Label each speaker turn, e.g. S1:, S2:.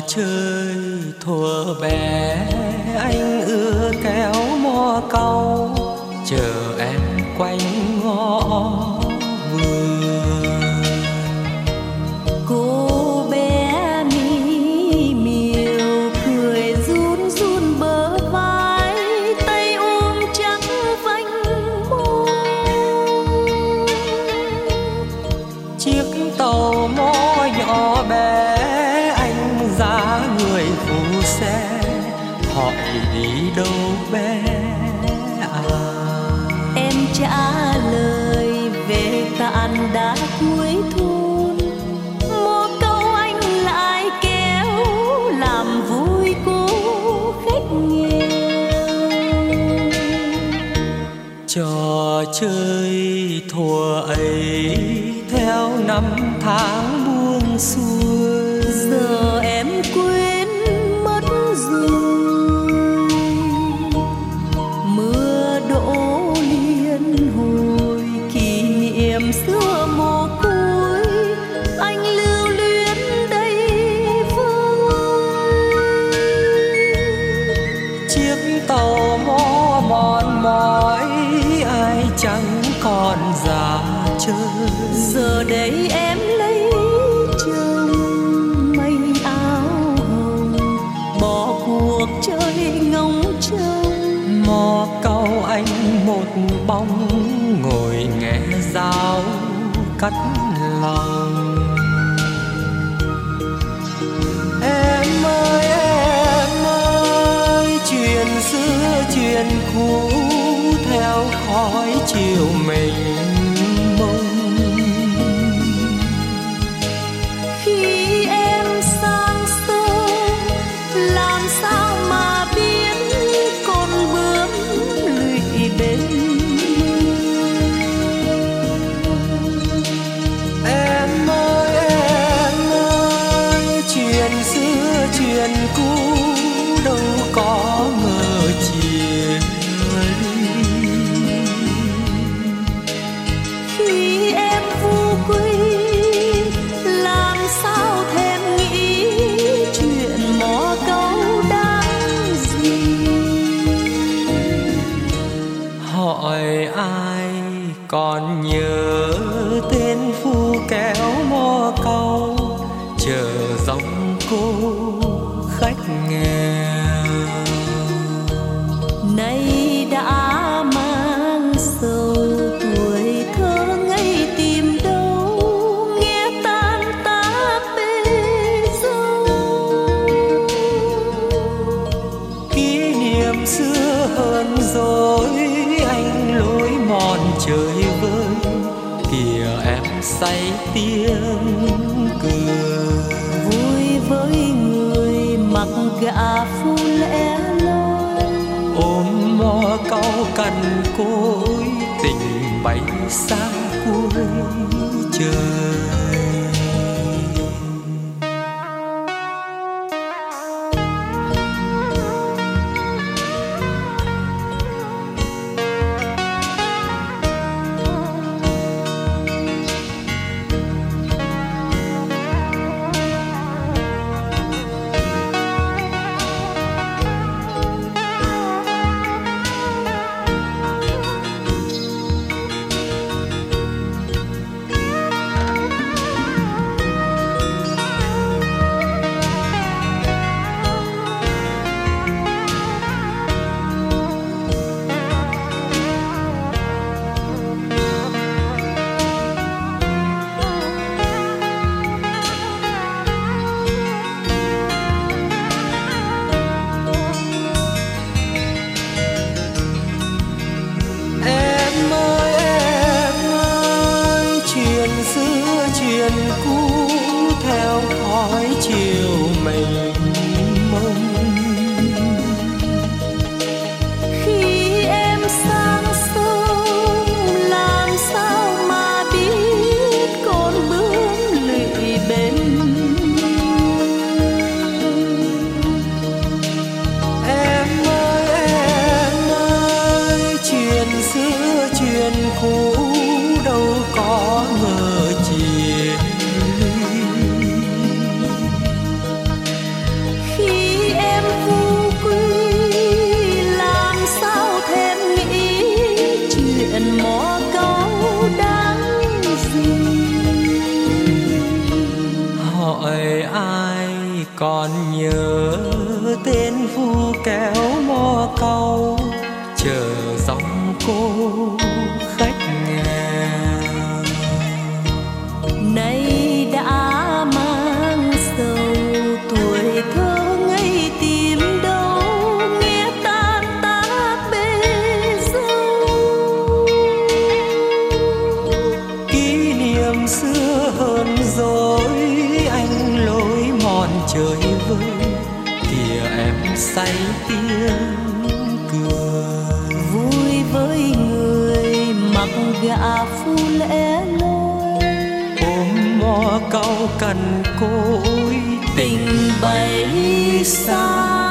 S1: chơi thuở bé anh ưa kéo mò cau chờ em quanh ngõ vườn.
S2: Cô bé mi miều cười run run bờ vai, tay ôm chắc vành môi.
S1: Chiếc tàu mò nhỏ bé anh giá người phụ xe, hỏi đi đâu bé à?
S2: Em trả lời về tàn đá cuối thôn, mò câu anh lại kéo làm vui cô khách nghèo.
S1: Trò chơi thuở ấy theo năm tháng buông xuôi,
S2: Giờ em quên mất rồi. Mưa đổ liên hồi kỷ niệm xưa mồ côi, anh lưu luyến đây vơi.
S1: chiếc tàu mò mòn mỏi ai chẳng còn già chơi.
S2: Giờ đây em lấy chồng mây áo hồng, bỏ cuộc chơi ngóng trông.
S1: Mò câu anh một bóng ngồi nghe dao cắt lòng. Em ơi chuyện xưa chuyện cũ theo khói chiều mình mông.
S2: Khi em sang sông làm sao mà biết con bướm lụy bên.
S1: Em ơi chuyện xưa chuyện cũ đâu có ngờ chia ly.
S2: Khi em vô quy làm sao thèm nghĩ chuyện mò câu đáng gì.
S1: Hỏi ai còn nhớ tên phu kéo mò câu chờ dòng cô khách nghèo.
S2: Nay đã mang sầu tuổi thơ ngây tìm đâu, nghe tan tác bê dâu.
S1: Kỷ niệm xưa hơn rồi anh lối mòn chơi vơi, kìa em say tiếng cười.
S2: Vui với người mặc gạ phu lẻ loi,
S1: Ôm mò câu cằn cối tình bay xa cuối trời. hỏi ai còn nhớ tên phu kéo mò câu chờ dòng cô khách nghèo.
S2: Nay đã mang sầu tuổi thơ ngây tìm đâu, nghe tan tác bê dâu.
S1: Kỷ niệm xưa hơn rồi anh lối mòn trời vơi, kìa em say tiếng cười.
S2: Vui với người mặc gạ phu lẻ loi,
S1: ôm mò cau cằn cỗi
S2: tình bay xa.